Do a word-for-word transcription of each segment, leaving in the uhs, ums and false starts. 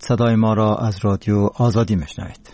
صدای ما را از رادیو آزادی میشنوید.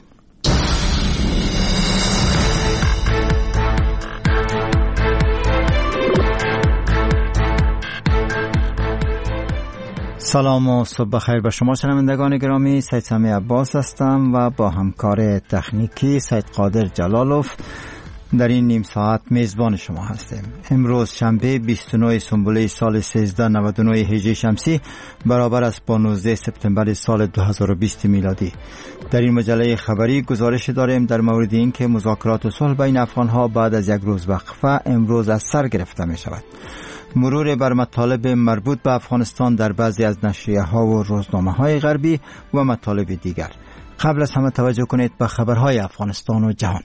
سلام و صبح بخیر به شما شنوندگان گرامی. سید سمی عباس هستم و با همکار تکنیکی سید قادر جلالوف در این نیم ساعت میزبان شما هستیم. امروز شنبه بیست و نه سنبله سال سیزده نود و نه هجری شمسی برابر است با نوزده سپتامبر سال دو هزار و بیست میلادی. در این مجله خبری گزارش داریم در مورد این که مذاکرات صلح بین افغان‌ها بعد از یک روز وقفه امروز از سر گرفته می شود. مرور بر مطالب مربوط به افغانستان در بعضی از نشریه‌ها و روزنامه‌های غربی و مطالب دیگر. قبل از همه توجه کنید به خبرهای افغانستان و جهان.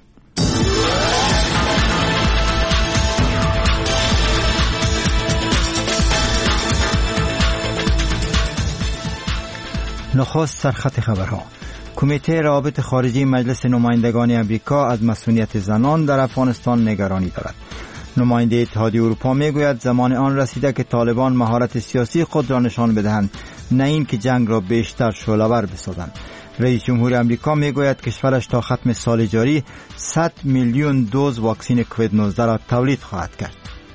نخست سرخط خبرها. کمیته روابط خارجی مجلس نمایندگان امریکا از مسئولیت زنان در افغانستان نگرانی دارد. نماینده اتحادیه اروپا میگوید زمان آن رسیده که طالبان مهارت سیاسی خود را نشان بدهند، نه این که جنگ را بیشتر شعله‌ور بسازند. رئیس جمهور امریکا میگوید کشورش تا ختم سال جاری صد میلیون دوز واکسن کووید نوزده را تولید خواهد کرد.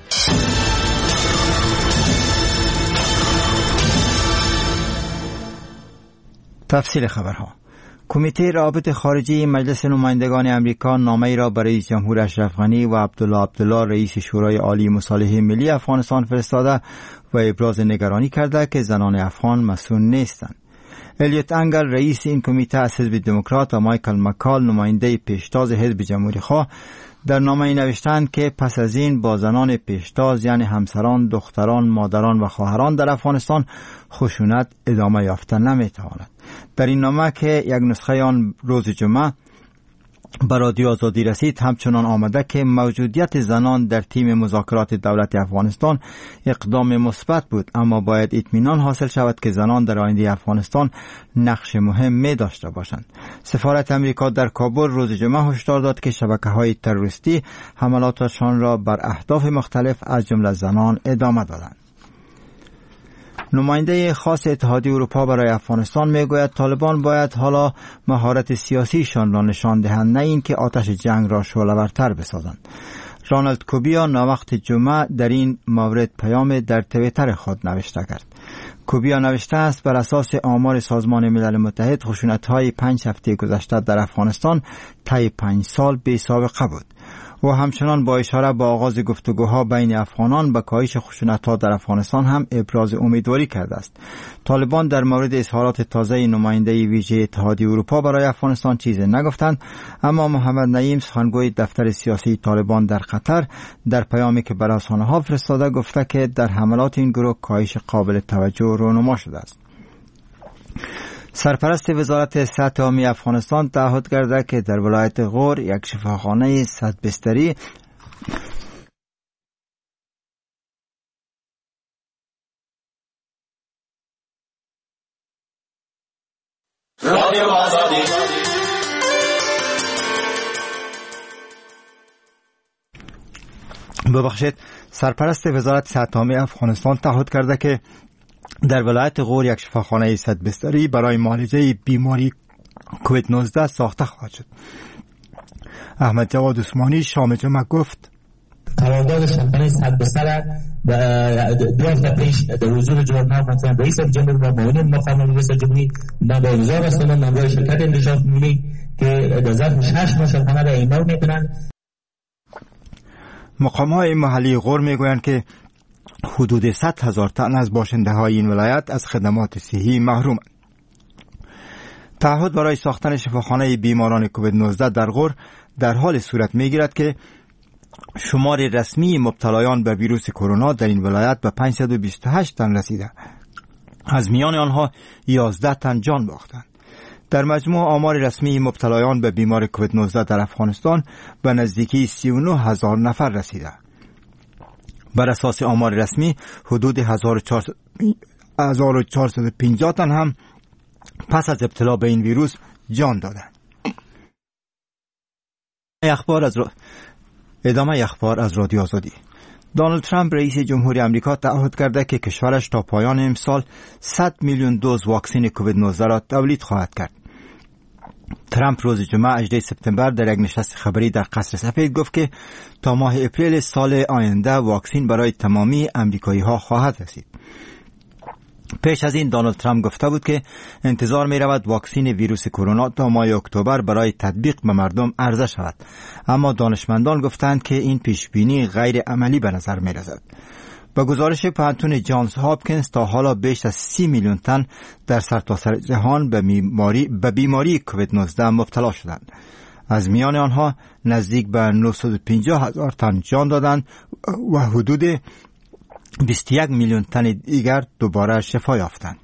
تفصیل خبرها. کمیته روابط خارجی مجلس نمایندگان امریکا نامه‌ای را برای رئیس جمهور اشرف غنی و عبدالله عبدالله رئیس شورای عالی مصالحه ملی افغانستان فرستاده و ابراز نگرانی کرده که زنان افغان مسئول نیستند. الیوت انگل رئیس این کمیته از حزب دموکرات و مایکل مکال نماینده پیشتاز حزب جمهوری خواه در نامه‌ای نوشتند که پس از این با زنان پیشتاز یعنی همسران، دختران، مادران و خواهران در افغانستان خشونت ادامه یافتن نمیتواند. در این نامه که یک نسخه آن روز جمعه به رادیو آزادی رسید همچنان آمده که موجودیت زنان در تیم مذاکرات دولت افغانستان اقدام مثبت بود، اما باید اطمینان حاصل شود که زنان در آینده افغانستان نقش مهم می داشته باشند. سفارت امریکا در کابل روز جمعه هشدار داد که شبکه‌های تروریستی حملاتشان را بر اهداف مختلف از جمله زنان ادامه دادند. نماینده خاص اتحادیه اروپا برای افغانستان میگوید طالبان باید حالا مهارت سیاسیشان را نشان دهند، نه اینکه آتش جنگ را شعله‌ورتر بسازند. رانالد کوبیا ناوقت جمعه در این مورد پیام در توییتر خود نوشته کرد. کوبیا نوشته است بر اساس آمار سازمان ملل متحد خشونت‌های پنج هفته گذشته در افغانستان طی پنج سال بی سابقه بود. و همچنان با اشاره به آغاز گفتگوها بین افغانان به کاهش خشونت‌ها در افغانستان هم ابراز امیدواری کرده است. طالبان در مورد اظهارات تازه نماینده ویژه اتحادیه اروپا برای افغانستان چیزی نگفتند، اما محمد نعیم سخنگوی دفتر سیاسی طالبان در قطر در پیامی که بر رسانه‌ها فرستاده گفته که در حملات این گروه کاهش قابل توجه رونما شده است. سرپرست وزارت صحت عامه افغانستان تعهد کرده که در ولایت غور یک شفاخانه صد بستری ببخشید سرپرست وزارت صحت عامه افغانستان تعهد کرده که در ولایت غور یک شفاخانه صد بستری برای معالجه بیماری کووید نوزده ساخته خواهد شد. احمد جواد عثمانی شام جمعه گفت قرارداد شفاخانه صد بستر دو هفته پیش در حضور جناب محترم رئیس جمهور و معاون مقام رئیس جمهوری من با امضا رسانه نامه شرکت انکشاف ملی که در ظرف شش ماه شفاخانه را اعمال میکنند. مقام‌های محلی غور میگویند که حدود صد هزار تن از باشنده های این ولایت از خدمات صحی محرومند. تعهد برای ساختن شفاخانه بیماران کووید نوزده در غور در حال صورت میگیرد که شمار رسمی مبتلایان به ویروس کرونا در این ولایت به پانصد و بیست و هشت تن رسیده. از میان آنها یازده تن جان باختند. در مجموع آمار رسمی مبتلایان به بیماری کووید نوزده در افغانستان به نزدیکی سی و نه هزار نفر رسیده. بر اساس آمار رسمی حدود هزار و چهارصد و پنجاه تن هم پس از ابتلا به این ویروس جان دادند. اخبار از را... ادامه اخبار از رادیو آزادی. دونالد ترامپ رئیس جمهوری آمریکا تعهد کرده که کشورش تا پایان امسال صد میلیون دوز واکسن کووید نوزده را تولید خواهد کرد. ترامپ روز جمعه هجدهم سپتامبر در یک نشست خبری در قصر سفید گفت که تا ماه اپریل سال آینده واکسن برای تمامی آمریکایی ها خواهد رسید. پیش از این دونالد ترامپ گفته بود که انتظار می رود واکسن ویروس کرونا تا ماه اکتبر برای تطبیق به مردم عرضه شود، اما دانشمندان گفتند که این پیش بینی غیر عملی به نظر می رسد. با گزارش پانتون جانز هاپکینز تا حالا بیش از سی میلیون تن در سرتاسر جهان به بیماری به بیماری کووید نوزده مبتلا شدند. از میان آنها نزدیک به نهصد و پنجاه هزار تن جان دادند و حدود بیست و یک میلیون تن دیگر دوباره شفا یافتند.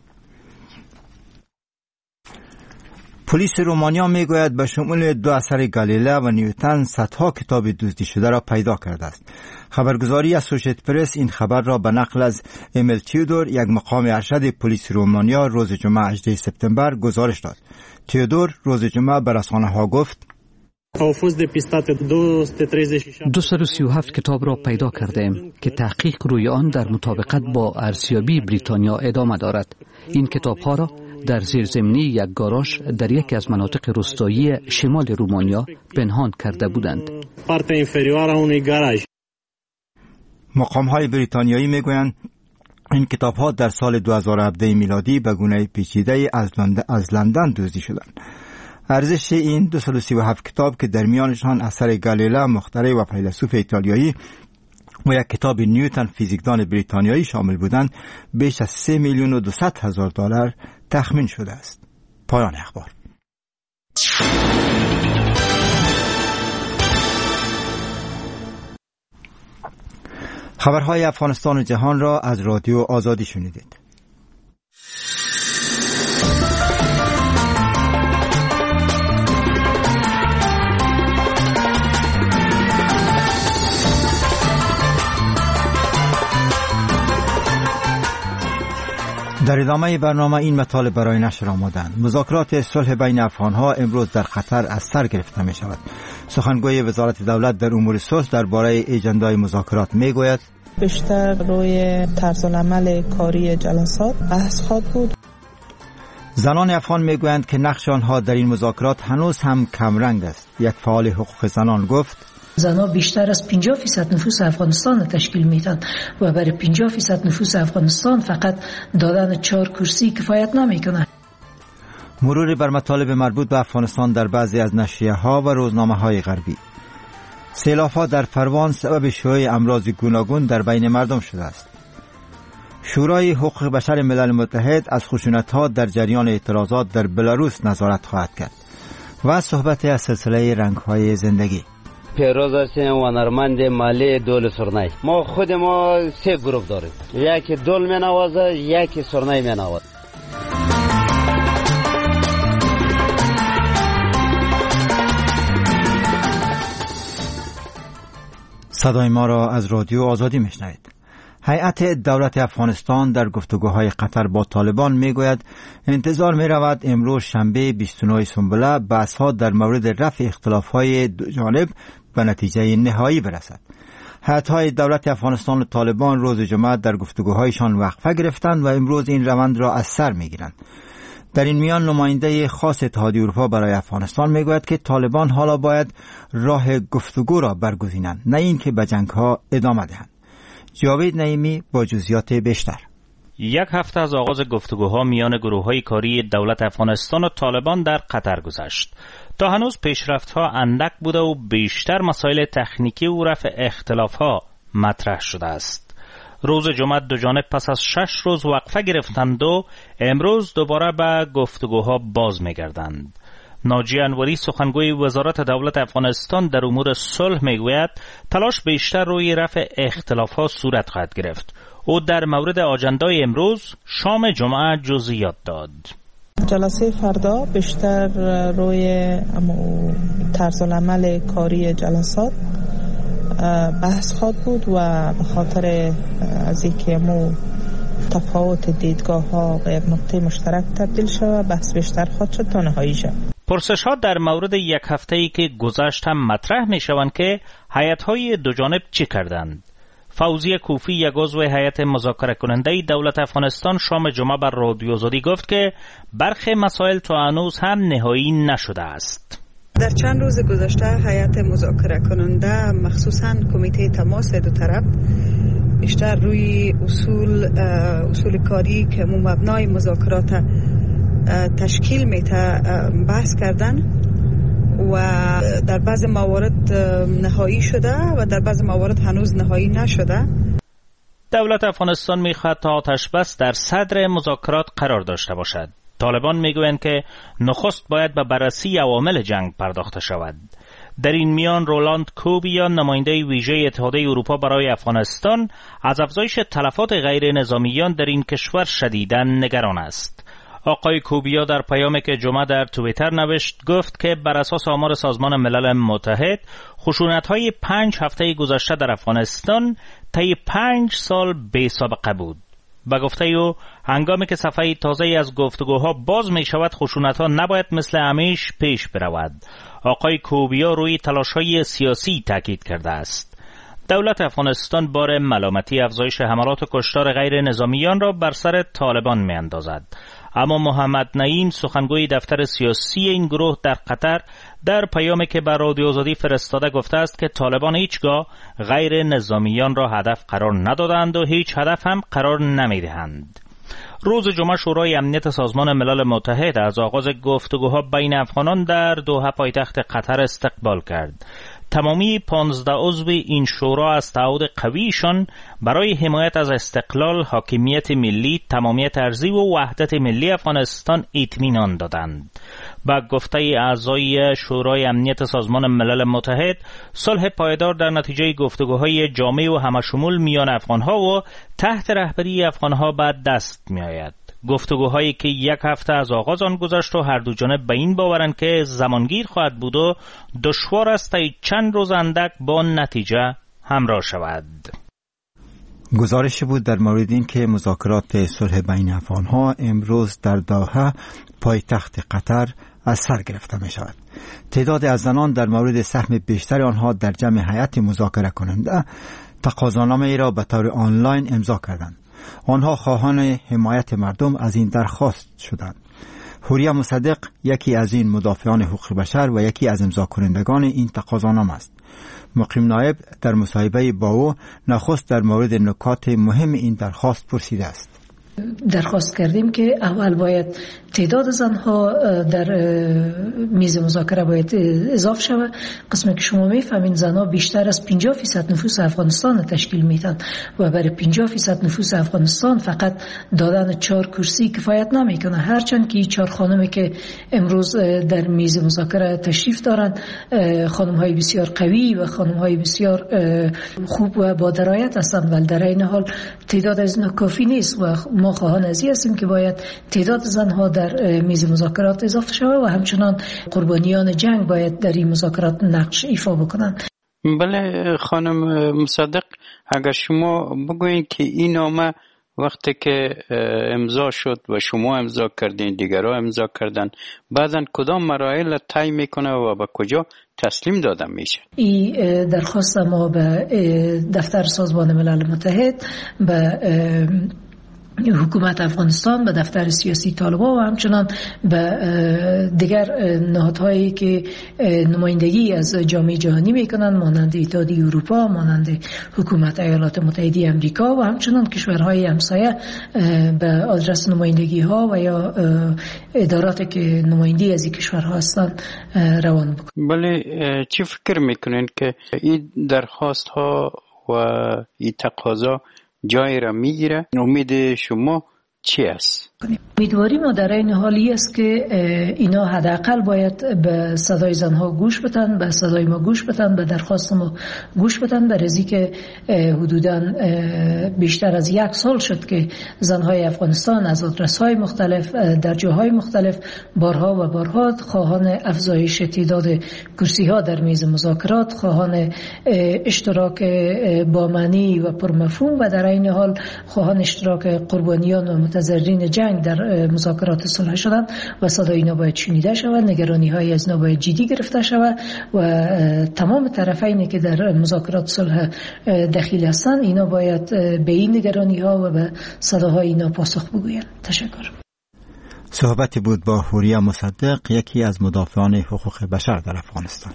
پلیس رومانیا میگوید به شمول دو اثر گالیله و نیوتن صدها کتاب دزدی شده را پیدا کرده است. خبرگزاری اسوشییتد پرس این خبر را به نقل از امیل تیودور، یک مقام ارشد پلیس رومانیا، روز جمعه هجدهم سپتامبر گزارش داد. تیودور روز جمعه به رسانه‌ها گفت: دویست و سی و هفت کتاب را پیدا کردیم که تحقیق روی آن در مطابقت با ارزیابی بریتانیا ادامه دارد. این کتاب ها را در زیرزمینی یک گاراژ در یکی از مناطق روستایی شمال رومانیا پنهان کرده بودند. مقام های بریتانیایی میگویند این کتاب ها در سال دو هزار و هفده میلادی به گونه پیچیده از لندن دزدی شدند. ارزش این دویست و سی و هفت کتاب که در میانشان اثر گالیله مخترع و فیلسوف ایتالیایی و یک کتاب نیوتن فیزیکدان بریتانیایی شامل بودند، بیش از سه میلیون و دویست هزار دلار تخمین شده است. پایان اخبار. خبرهای افغانستان و جهان را از رادیو آزادی شنیدید. در ادامه برنامه این مطالب برای نشر آمدند. مذاکرات صلح بین افغانها امروز در قطر از سر گرفته می شود. سخنگوی وزارت دولت در امور صلح درباره اجندای مذاکرات می گوید: بیشتر روی طرز العمل کاری جلسات بحث خواهد بود. زنان افغان می گویند که نقش آنها در این مذاکرات هنوز هم کمرنگ است. یک فعال حقوق زنان گفت: زنها بیشتر از پنجاه درصد نفوس افغانستان را تشکیل میدن و برای پنجاه درصد نفوس افغانستان فقط دادن چهار کرسی کفایت نمیکنه. مرور بر مطالب مربوط به افغانستان در بعضی از نشریه ها و روزنامه های غربی. سیلاب ها در پروان سبب شیوع امراض گوناگون در بین مردم شده است. شورای حقوق بشر ملل متحد از خشونت ها در جریان اعتراضات در بلاروس نظارت خواهد کرد. و صحبت از سلسله رنگ های زندگی. پیروز هستیم و هنرمند مالی دول سرنای. ما خود ما سه گروه داریم، یکی دول می نوازه، یکی سرنای می نوازه. صدای ما را از رادیو آزادی میشنوید. هیئت دولت افغانستان در گفتگوهای قطر با طالبان میگوید انتظار می رود امروز شنبه بیست و نه سنبله بحث‌ها در مورد رفع اختلاف‌های دو جانب به نتیجه نهایی برسد. هیئت‌های دولت افغانستان و طالبان روز جمعه در گفتگوهایشان وقفه گرفتند و امروز این روند را از سر میگیرند. در این میان نماینده خاص اتحادیه اروپا برای افغانستان میگوید که طالبان حالا باید راه گفتگو را برگزینند، نه اینکه به جنگ‌ها ادامه دهند. جاوید نعیمی با جزئیات بیشتر. یک هفته از آغاز گفتگوها میان گروه‌های کاری دولت افغانستان و طالبان در قطر گذشت. تا هنوز پیشرفت‌ها اندک بوده و بیشتر مسائل تکنیکی و رفع اختلاف‌ها مطرح شده است. روز جمعه دو جانب پس از شش روز وقفه گرفتند و امروز دوباره به گفتگوها باز می‌گردند. ناجی انوری سخنگوی وزارت دولت افغانستان در امور صلح میگوید تلاش بیشتر روی رفع اختلاف‌ها صورت خواهد گرفت. او در مورد آجندای امروز شام جمعه جزئیات داد. جلسه فردا بیشتر روی طرز العمل کاری جلسات بحث خواهد بود و به خاطر از اینکه مو تفاوت دیدگاه ها به نقطه مشترک تبدیل شود بحث بیشتر خواهد شد تا نهایی شد. پرسش ها در مورد یک هفته‌ای که گذشت هم مطرح می شوند که هیئت‌های دو جانب چی کردند. فوزی کوفی یک عضو هیئت مذاکره کننده دولت افغانستان شام جمعه بر رادیو آزادی گفت که برخی مسائل تا هنوز هم نهایی نشده است. در چند روز گذشته هیئت مذاکره کننده مخصوصاً کمیته تماس دو طرف بیشتر روی اصول اصول کاری که مبنای مذاکرات تشکیل میته بحث کردن و در بعض موارد نهایی شده و در بعض موارد هنوز نهایی نشده. دولت افغانستان میخواهد تا آتش بس در صدر مذاکرات قرار داشته باشد. طالبان میگویند که نخست باید به بررسی عوامل جنگ پرداخته شود. در این میان رولاند کوبیان نماینده ویژه اتحادیه اروپا برای افغانستان از افزایش تلفات غیر نظامیان در این کشور شدیداً نگران است. آقای کوبیا در پیامی که جمعه در توییتر نوشت گفت که بر اساس آمار سازمان ملل متحد خشونت‌های پنج هفته گذشته در افغانستان طی پنج سال بی سابقه بود. به گفته او هنگامی که صفحه تازه‌ای از گفتگوها باز می شود خشونت‌ها نباید مثل همیشه پیش برود. آقای کوبیا روی تلاش‌های سیاسی تاکید کرده است. دولت افغانستان بار ملامتی افزایش حملات و کشتار غیر نظامیان را بر سر طالبان می اندازد. اما محمد نعیم سخنگوی دفتر سیاسی این گروه در قطر در پیامی که بر رادیو آزادی فرستاده گفته است که طالبان هیچگاه غیر نظامیان را هدف قرار ندادند و هیچ هدف هم قرار نمیدهند. روز جمعه شورای امنیت سازمان ملل متحد از آغاز گفتگوها بین افغانان در دوحه پایتخت قطر استقبال کرد. تمامی پانزده عضو این شورا از تعهد قویشان برای حمایت از استقلال، حاکمیت ملی، تمامیت ارضی و وحدت ملی افغانستان اطمینان دادند. با گفته اعضای شورای امنیت سازمان ملل متحد، صلح پایدار در نتیجه گفتگوهای جامع و همشمول میان افغانها و تحت رهبری افغانها به دست می آید. گفتگوهایی که یک هفته از آغاز آن گذشت و هر دو جانب به این باورند که زمانگیر خواهد بود و دشوار است تا چند روز اندک با نتیجه همراه شود. گزارش بود در مورد این که مذاکرات صلح بین افغانها امروز در دوحه پایتخت قطر از سر گرفته می شود. تعداد از زنان در مورد سهم بیشتر آنها در جمع هیئت مذاکره کننده تقاضانامه ای را به طور آنلاین امضا کردند. آنها خواهان حمایت مردم از این درخواست شدند. حوریه مصدق یکی از این مدافعان حقوق بشر و یکی از امضا کنندگان این تقاضانامه است. مقیم نایب در مصاحبه با او نخست در مورد نکات مهم این درخواست پرسیده است. درخواست کردیم که اول باید تعداد زنها در میز مذاکره باید اضافه شود. قسمی که شما میفهمین زنها بیشتر از پنجاه درصد نفوس افغانستان تشکیل میدن و برای پنجاه درصد نفوس افغانستان فقط دادن چهار کرسی کفایت نمیکنه. هرچند که چهار خانمی که امروز در میز مذاکره تشریف دارند خانم های بسیار قوی و خانم های بسیار خوب و با درایت هستند، ولی در این حال تعداد از اینها کافی نیست و ما خواهان ازی هستیم که باید تعداد زنها در میز مذاکرات اضافه شود و همچنان قربانیان جنگ باید در این مذاکرات نقش ایفا بکنند. بله خانم مصدق، اگر شما بگویید که این نامه وقتی که امضا شد و شما امضا کردین دیگرها امضا کردن، بعداً کدام مراحل طی میکنه و به کجا تسلیم داده میشه؟ این درخواست ما به دفتر سازمان ملل متحد، به حکومت افغانستان، به دفتر سیاسی طالبان و همچنان به دیگر نهادهایی که نمایندگی از جامعه جهانی میکنند مانند اتحادیه اروپا، مانند حکومت ایالات متحده آمریکا و همچنان کشورهای همسایه به آدرس نمایندگی ها و یا اداراتی که نمایندگی از این کشورها هستند روان بکنند. بله، چی فکر میکنین که این درخواست ها و این تقاضا جای را میگیره؟ امید شما چی است؟ امیدواری ما در این حالی است که اینا حداقل باید به صدای زنها گوش بدن، به صدای ما گوش بدن، به درخواست ما گوش بدن. برای که حدوداً بیشتر از یک سال شد که زنهای افغانستان از آدرس‌های مختلف در جاهای مختلف بارها و بارها خواهان افزایش تعداد کرسی‌ها در میز مذاکرات، خواهان اشتراک با معنی و پرمفهوم و در این حال خواهان اشتراک قربانیان و متضررین جنگ پررنگ در مذاکرات صلح شدند و صدای اینا باید شنیده شود، نگرانی های از اینا باید جدی گرفته شود و تمام طرفینی که در مذاکرات صلح دخیل هستند اینا باید به این نگرانی ها و به صداهای اینا پاسخ بگویند. تشکر. صحبتی بود با حوریا مصدق، یکی از مدافعان حقوق بشر در افغانستان.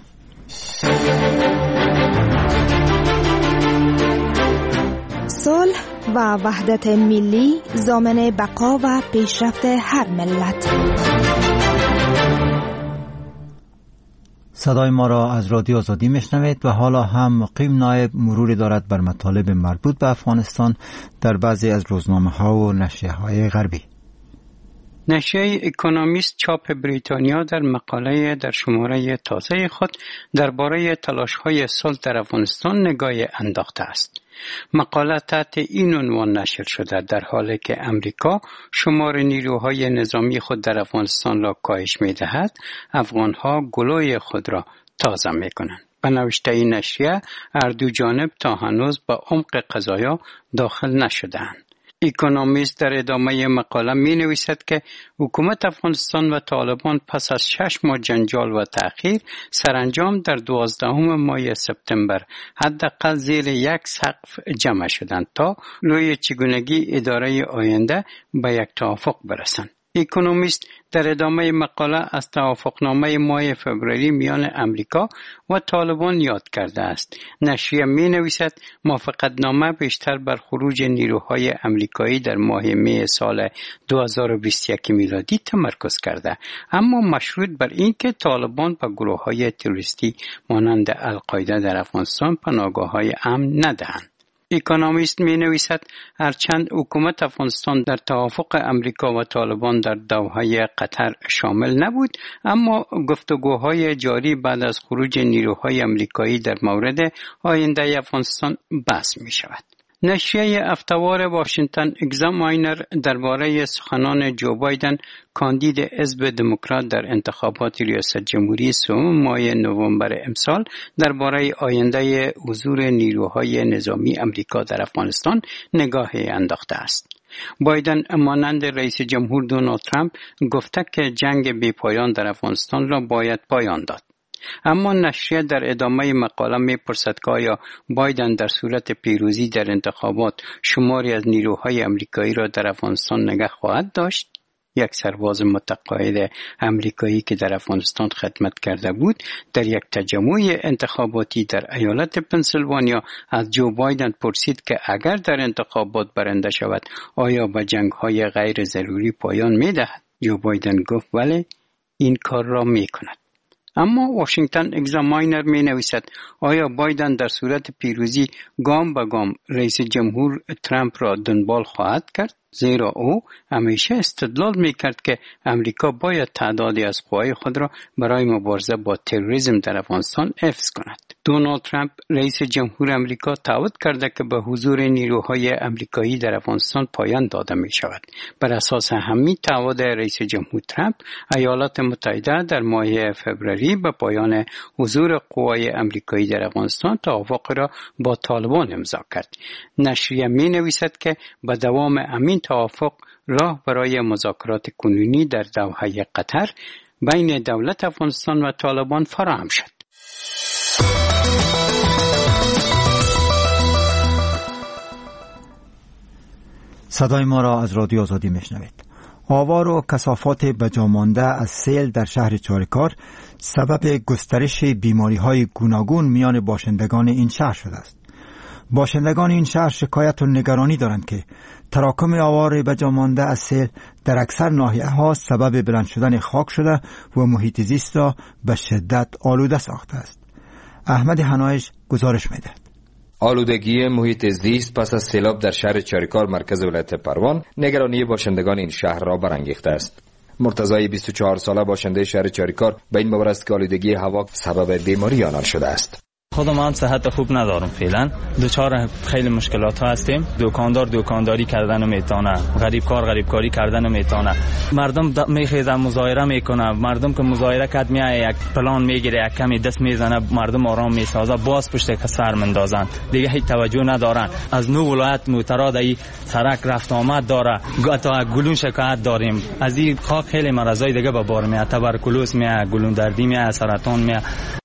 صلح و وحدت ملی ضامن بقا و پیشرفت هر ملت. صدای ما را از رادیو آزادی میشنوید و حالا هم مقیم نایب مروری دارد بر مطالب مربوط به افغانستان در بعضی از روزنامه ها و نشریه های غربی. نشریه اکونومیست چاپ بریتانیا در مقاله در شماره تازه خود درباره تلاش‌های صلح در افغانستان نگاهی انداخته است. مقاله تحت این عنوان نشر شده: در حالی که امریکا شمار نیروهای نظامی خود در افغانستان را کاهش می‌دهد، افغان‌ها گلوی خود را تازه می‌کنند. به نوشته این نشریه، هر دو جانب تا هنوز به عمق قضایا داخل نشده‌اند. اکونومیست در ادامه مقاله می نویسد که حکومت افغانستان و طالبان پس از شش ماه جنجال و تأخیر سرانجام در دوازدهم ماه سپتامبر حداقل زیر یک سقف جمع شدند تا روی چگونگی اداره آینده به یک توافق برسند. اکونومیست در ادامه مقاله از توافقنامه ماه فوریه میان امریکا و طالبان یاد کرده است. نشریه می نویسد موافقتنامه بیشتر بر خروج نیروهای امریکایی در ماه می سال دو هزار و بیست و یک میلادی تمرکز کرده، اما مشروط بر اینکه طالبان به گروه‌های تروریستی مانند القاعده در افغانستان پناهگاه‌های امن ندهند. اکونومیست می نویسد هرچند حکومت افغانستان در توافق امریکا و طالبان در دوحه قطر شامل نبود، اما گفتگوهای جاری بعد از خروج نیروهای امریکایی در مورد آینده افغانستان بحث می شود. نشریه افتوار واشنگتن اگزاماینر درباره سخنان جو بایدن کاندید حزب دموکرات در انتخابات ریاست جمهوری سوم ماه نوامبر امسال درباره آینده حضور نیروهای نظامی امریکا در افغانستان نگاهی انداخته است. بایدن مانند رئیس جمهور دونالد ترامپ گفته که جنگ بی‌پایان در افغانستان را باید پایان داد. اما نشریه در ادامه مقاله می‌پرسد که آیا بایدن در صورت پیروزی در انتخابات شماری از نیروهای امریکایی را در افغانستان نگه خواهد داشت؟ یک سرباز متقاعد امریکایی که در افغانستان خدمت کرده بود در یک تجمع انتخاباتی در ایالت پنسیلوانیا از جو بایدن پرسید که اگر در انتخابات برنده شود آیا به جنگ‌های غیر ضروری پایان می‌دهد؟ جو بایدن گفت بله، این کار را می‌کند. اما واشنگتن اگزاماینر می نویسد آیا بایدن در صورت پیروزی گام به گام رئیس جمهور ترامپ را دنبال خواهد کرد؟ زیرا او همیشه استدلال می کرد که امریکا باید تعدادی از قوای خود را برای مبارزه با تروریسم در افغانستان حفظ کند. دونالد ترامپ رئیس جمهور امریکا تعهد کرده که به حضور نیروهای امریکایی در افغانستان پایان داده می شود. بر اساس همین تعهد رئیس جمهور ترامپ، ایالات متحده در ماه فوریه به پایان حضور قوای امریکایی در افغانستان توافق را با طالبان امضا کرد. نشریه می نویسد که به دوام همین توافق راه برای مذاکرات کنونی در دوحه قطر بین دولت افغانستان و طالبان فراهم شد. صدای ما را از رادیو آزادی میشنوید. آوار و کثافات بجامانده از سیل در شهر چاریکار سبب گسترش بیماری‌های گوناگون میان باشندگان این شهر شده است. باشندگان این شهر شکایت و نگرانی دارند که تراکم آوار بجامانده از سیل در اکثر ناحیه‌ها سبب بلند شدن خاک شده و محیط زیست را به شدت آلوده ساخته است. احمد حنایش گزارش می‌دهد. آلودگی محیط زیست پس از سیلاب در شهر چاریکار مرکز ولایت پروان نگرانی باشندگان این شهر را برانگیخته است. مرتضی بیست و چهار ساله باشنده شهر چاریکار به این باور است که آلودگی هوا سبب بیماری آنان شده است. خودم هم صحت خوب ندارم، فعلا دچار خیلی مشکلات ها هستیم. دکاندار دکانداری کردن میتونه، غریب کار غریب کاری کردن میتونه. مردم میخیزن مظاهره میکنه، مردم که مظاهره کرد میای یک پلان میگیره، یک کمی دست میزنه، مردم آرام میسازه، باز پشت که سر مندازن، دیگه هیچ توجه ندارن. از نو ولایت معتراضی سرک رفت آمد داره، تا گلون شکایت داریم. از این خاک خیلی مرضای دیگه به بار میاد، تبرکلوز میاد، گلون دردی میاد، سرطان میاد.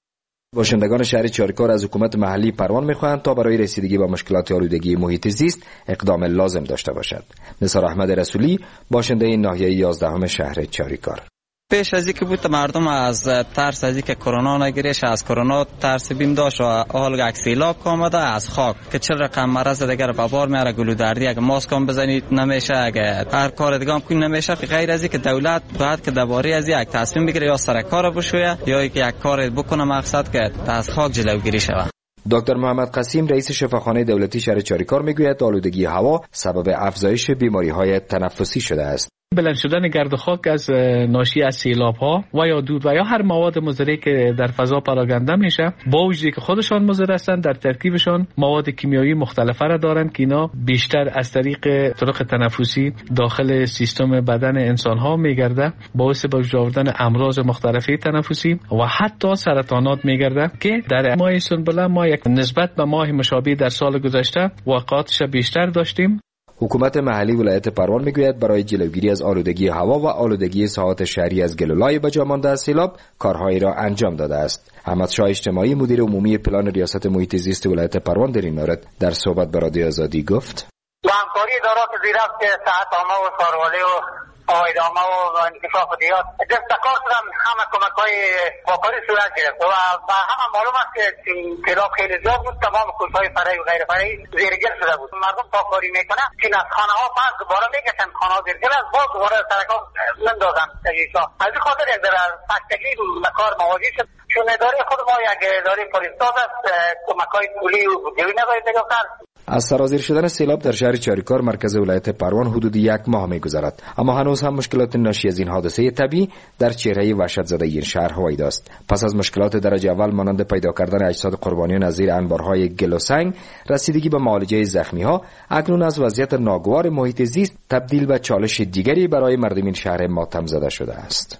باشندگان شهر چاریکار از حکومت محلی پروان میخواهند تا برای رسیدگی با مشکلات آلودگی محیط زیست اقدام لازم داشته باشد. نثار احمد رسولی، باشنده ناحیه یازدهم شهر چاریکار: پیش از اینکه بود مردم از ترس از اینکه کرونا نگیرش، از کرونا ترس بیم داشت و حال یک سیلاب آمده از خاک که چه رقم مرض دیگر به بار میاره، گلودردی، اگه ماسک هم بزنید نمیشه، اگه هر کار دیگه هم کنید نمیشه. غیر از اینکه دولت باید که درباره از یک تصمیم بگیره، یا سر کار بشویه یا اینکه یک کار بکنه مقصد که از خاک جلوگیری شود. دکتر محمد قسیم، رئیس شفاخانه دولتی شهر چاریکار، میگوید آلودگی هوا سبب افزایش بیماری‌های تنفسی شده است. بلند شدن گرد و خاک از ناشی از سیلاب ها و یا دود و یا هر مواد مضری که در فضا پراکنده میشه، با وجودی که خودشان مضر هستند، در ترکیبشان مواد کیمیایی مختلفه را دارند که اینا بیشتر از طریق طرق تنفسی داخل سیستم بدن انسان ها میگرده، باعث به وجود آوردن امراض مختلفه تنفسی و حتی سرطانات میگرده که در ماه سنبله ما یک نسبت به ماه مشابه در سال گذشته واقعاتش بیشتر داشتیم. حکومت محلی ولایت پروان میگوید برای جلوگیری از آلودگی هوا و آلودگی ساحات شهری از گلولای بجا مانده از سیلاب کارهایی را انجام داده است. احمد شاه اجتماعی، مدیر عمومی پلان ریاست محیط زیست ولایت پروان، در این مورد در صحبت با رادیو آزادی گفت: با همکاری ادارات زیرفت صحت عامه و ساروالی و آیدامه و انکشاف دیات دستکار شدن، همه کمک های واقعی صورت گرفت و با همه معلوم است که تعداد خیلی زیاد بود. تمام کوچه های فرعی و غیر فرعی زیرگیر شده بود. مردم پاککاری میکنن که از خانه ها پس دوباره میکشن، خانه ها زیرگیر است، باز دوباره سرک ها مندازن. از این خاطر یک در پشتگی کار مواجه شد. چون اداره خود ما یک اداره فرستاد است، کمک های پولی و بودجه‌ای نباید بگفتن. از سرازیر شدن سیلاب در شهر چاریکار مرکز ولایت پروان حدود یک ماه می‌گذرد، اما هنوز هم مشکلات ناشی از این حادثه طبیعی در چهره وحشت زده این شهر هویدا است. پس از مشکلات درجه اول مانند پیدا کردن اجساد قربانیان از زیر انبارهای گل و سنگ، رسیدگی به معالجه زخمی‌ها، اکنون از وضعیت ناگوار محیط زیست تبدیل به چالش دیگری برای مردم این شهر ماتم زده شده است.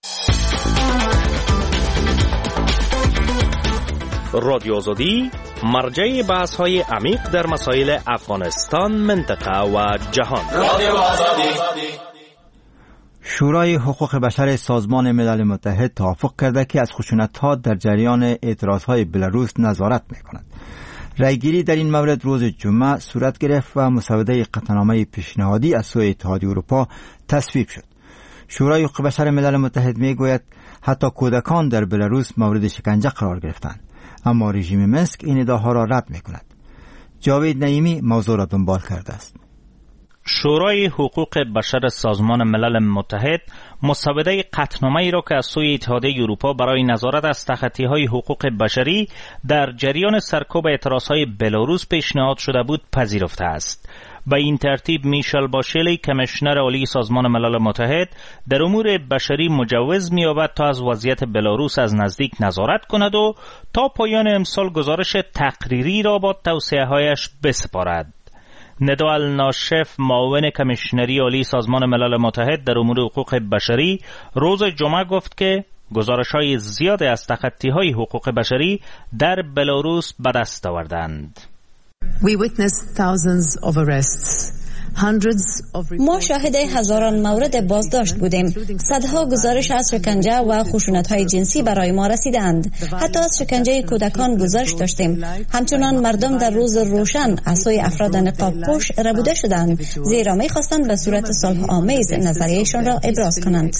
رادیو آزادی، مرجع بحث های عمیق در مسائل افغانستان، منطقه و جهان. رادیو آزادی. شورای حقوق بشر سازمان ملل متحد توافق کرده که از خشونت‌ها در جریان اعتراضهای بلاروس نظارت می‌کند. رأیگیری در این مورد روز جمعه صورت گرفت و مسوده قطعنامه پیشنهادی از سوی اتحادیه اروپا تصویب شد. شورای حقوق بشر ملل متحد می‌گوید حتی کودکان در بلاروس مورد شکنجه قرار گرفتند، اما رژیم منسک این ادعاها را رد می‌کند. جاوید نعیمی موضوع را دنبال کرده است. شورای حقوق بشر سازمان ملل متحد مسوده قطعنامه‌ای را که از سوی اتحادیه اروپا برای نظارت از تخطی‌های حقوق بشری در جریان سرکوب اعتراض‌های بلاروس پیشنهاد شده بود پذیرفته است. به این ترتیب میشل باشلی، کمیشنر عالی سازمان ملل متحد در امور بشری، مجوز می‌یابد تا از وضعیت بلاروس از نزدیک نظارت کند و تا پایان امسال گزارش تقریری را با توصیه‌هایش بسپارد. ندو الناشف، معاون کمیشنری عالی سازمان ملل متحد در امور حقوق بشری، روز جمعه گفت که گزارش‌های زیاد از تخطی‌های حقوق بشری در بلاروس به دست آوردند. We witnessed thousands of arrests. ما شاهد هزاران مورد بازداشت بودیم. صدها گزارش از شکنجه و خشونت‌های جنسی برای ما رسیدند. حتی از شکنجه کودکان گزارش داشتیم. همچنان مردم در روز روشن از سوی افراد نقاب پوش ربوده شدند، زیرا می‌خواستند به صورت صلح آمیز نظریه‌شان را ابراز کنند.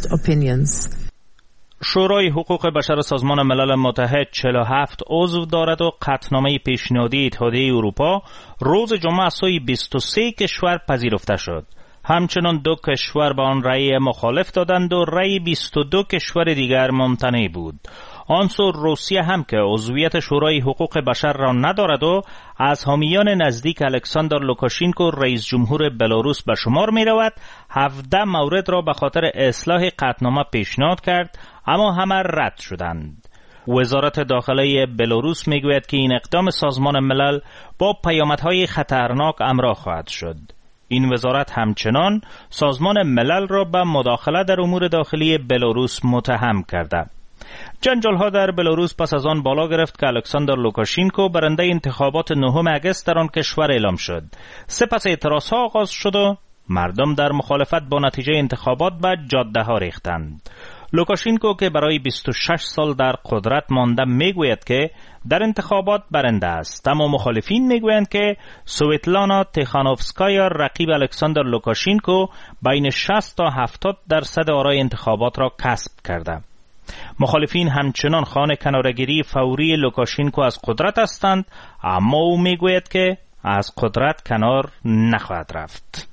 شورای حقوق بشر سازمان ملل متحد چهل و هفت عضو دارد و قطعنامه پیشنهادی اتحادیه اروپا روز جمعه از سوی بیست و سه کشور پذیرفته شد. همچنان دو کشور به آن رأی مخالف دادند و رأی بیست و دو کشور دیگر ممتنع بود. آنسو روسیه هم که عضویت شورای حقوق بشر را ندارد و از حامیان نزدیک الکساندر لوکاشینکو رئیس جمهور بلاروس به شمار می رود، هفده مورد را به خاطر اصلاح قطعنامه پیشنهاد کرد، اما همه رد شدند. وزارت داخله بلاروس میگوید که این اقدام سازمان ملل با پیامدهای خطرناک همراه خواهد شد. این وزارت همچنان سازمان ملل را به مداخله در امور داخلی بلاروس متهم کرده. جنجال ها در بلاروس پس از آن بالا گرفت که الکساندر لوکاشینکو برنده انتخابات نهم اگست در آن کشور اعلام شد. سپس اعتراض ها آغاز شد و مردم در مخالفت با نتیجه انتخابات به جاده ها ریختند. لوکاشینکو که برای بیست و شش سال در قدرت مانده میگوید که در انتخابات برنده است، اما مخالفین میگویند که سویتلانا تیخانوفسکایا رقیب الکساندر لوکاشینکو بین شصت تا هفتاد درصد آرای انتخابات را کسب کرده. مخالفین همچنان خواهان کناره‌گیری فوری لوکاشینکو از قدرت هستند، اما او میگوید که از قدرت کنار نخواهد رفت.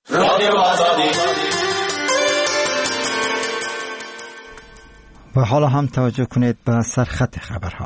و حالا هم توجه کنید به سرخط خبرها.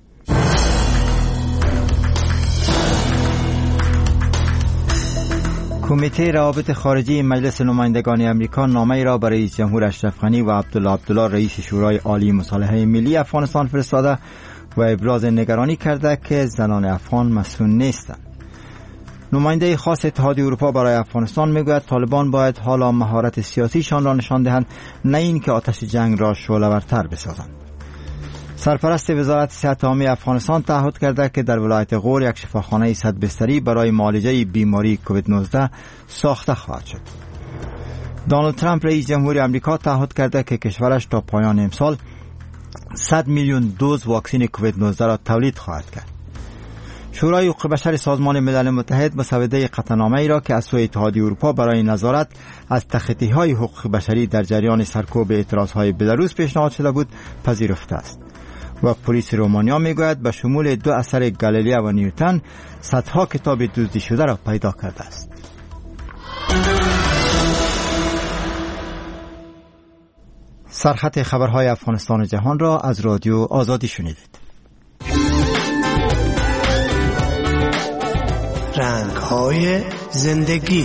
کمیته روابط خارجی مجلس نمایندگان امریکا نامه‌ای را برای رئیس جمهور اشرف غنی و عبدالله عبدالله رئیس شورای عالی مصالحه ملی افغانستان فرستاده و ابراز نگرانی کرده که زنان افغان مسئول نیستند. نماینده خاص اتحادیه اروپا برای افغانستان میگوید طالبان باید حالا مهارت سیاسیشان را نشان دهند، نه اینکه آتش جنگ را شعله‌ورتر بسازند. سرپرست وزارت صحت عامه افغانستان تعهد کرده که در ولایت غور یک شفاخانه صد بستری برای معالجه بیماری کووید نوزده ساخته خواهد شد. دونالد ترامپ رئیس جمهور آمریکا تعهد کرده که کشورش تا پایان امسال صد میلیون دوز واکسن کووید نوزده را تولید خواهد کرد. شورای حقوق بشر سازمان ملل متحد مسوده قطعنامه ای را که از سوی اتحادیه اروپا برای نظارت از تخطی‌های حقوق بشری در جریان سرکوب اعتراضهای بلاروس پیشنهاد شده بود پذیرفته است. و پلیس رومانیا میگوید به شمول دو اثر گالیله و نیوتن صدها کتاب دزدی شده را پیدا کرده است. سرخط خبرهای افغانستان و جهان را از رادیو آزادی شنیدید. رنگ‌های زندگی.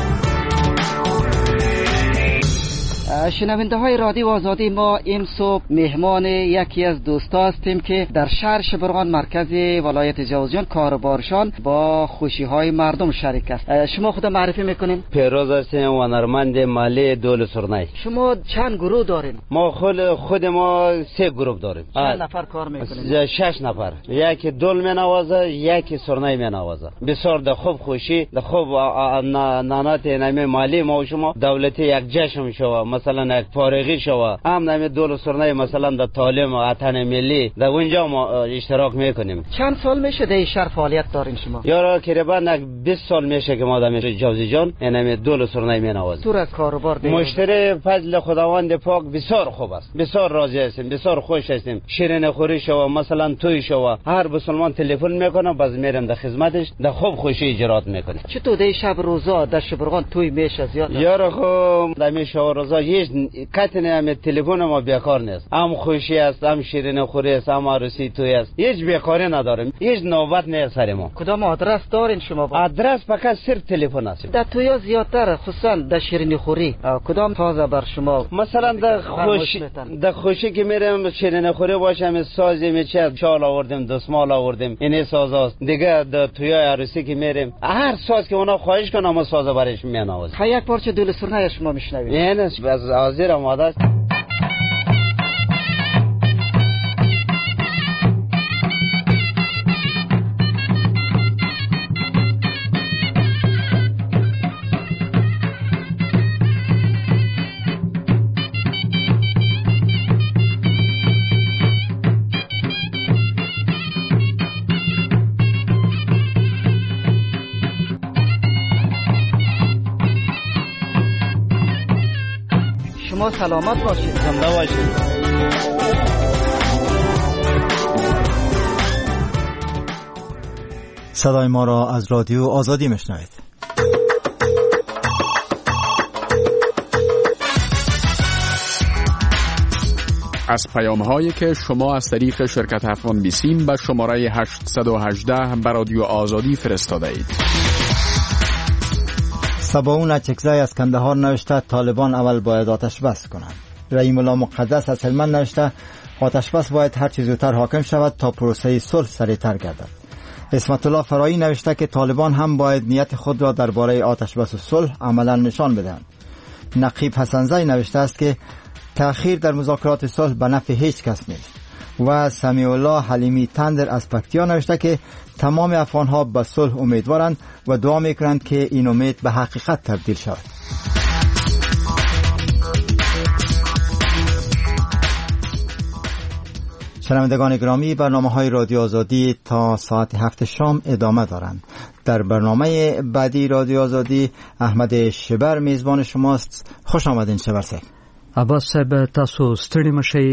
شنونده های رادیو آزادی، ما امروز مهمان یکی از دوستا هستیم که در شهر شبرغان مرکز ولایت جوزجان کاربارشان با خوشی های مردم شریک است. شما خود معرفی میکنین؟ پیروز هستیم و هنرمند مالی دول سرنای. شما چند گروه دارین؟ ما خود خود ما سه گروه داریم. چند نفر کار میکنین؟ شش نفر. یکی دول مینوازه، یکی سرنای مینوازه. بسیار د خوب خوشی د خوب نانات نمی مالی ما و شما دولتی یک جشن شو، مثلا یک فارغی شو، هم نمی دول سرنای مثلا در تعلیم و اتن ملی در اونجا ما اشتراک میکنیم. چند سال میشه در شهر فعالیت دارین شما؟ یارا تقریبا بیست سال میشه که ما در جوزجان نمی دول سرنای مینوازیم. تو از کاروبار دیگه مشتری فضل خداوند پاک بسیار خوب است، بسیار راضی هستیم، بسیار خوش هستیم. شیرین خوری شو، مثلا توی شو، هر مسلمان تلفن میکنه باز میرم در خدمتش، در خوب خوشی اجرات میکنه. چطور در شب روزا در شبرغان توی میشه زیاد؟ یارا خو در می شب روزا هیچ کتنه هم تلفن ما بیکار نیست، هم خوشی است، هم شیرین خوری است، هم عروسی توی است، هیچ بیکاری نداریم، هیچ نوبت نیست سر ما. کدام آدرس دارین شما؟ با؟ آدرس فقط صرف تلفن است. در تویا زیادتر خصوصا در شیرین خوری کدام تازه بر شما؟ مثلا در خوشی در خوشی که میرم شیرین خوری باشم سازی میچه شال آوردیم، دستمال آوردیم، این سازاست دیگه. در تویا عروسی که میریم هر ساز که اونا خواهش کنه ما ساز برش میانوازیم. ها یک پارچه دول سرنای شما میشنوید؟ نه از حاضر آماده است. شما سلامت باشید. زنده باشید. صدای ما را از رادیو آزادی میشنوید. از پیام‌هایی که شما از طریق شرکت افغان بیسیم به شماره هشتصد و هجده به رادیو آزادی فرستاده اید. سباون اچکزای از کندهار نوشته طالبان اول باید آتش بس کنند. رحیم الله مقدس از هلمند نوشته آتش بس باید هر چه زودتر حاکم شود تا پروسه صلح سریعتر گردد. اسمت الله فرایی نوشته که طالبان هم باید نیت خود را درباره آتش بس و صلح عملا نشان بدهند. نقیب حسنزی نوشته است که تأخیر در مذاکرات صلح به نفع هیچ کس نیست. و سمیع الله حلیمی تندر از پکتیا نوشته که تمام افغان‌ها به صلح امیدوارند و دعا می‌کنند که این امید به حقیقت تبدیل شود. شنوندگان گرامی، برنامه‌های رادیو آزادی تا ساعت هفت شام ادامه دارند. در برنامه بعدی رادیو آزادی احمد شبر میزبان شماست. خوش آمدین شبر صاحب. عباس صاحب تاسو ستړي مشئ.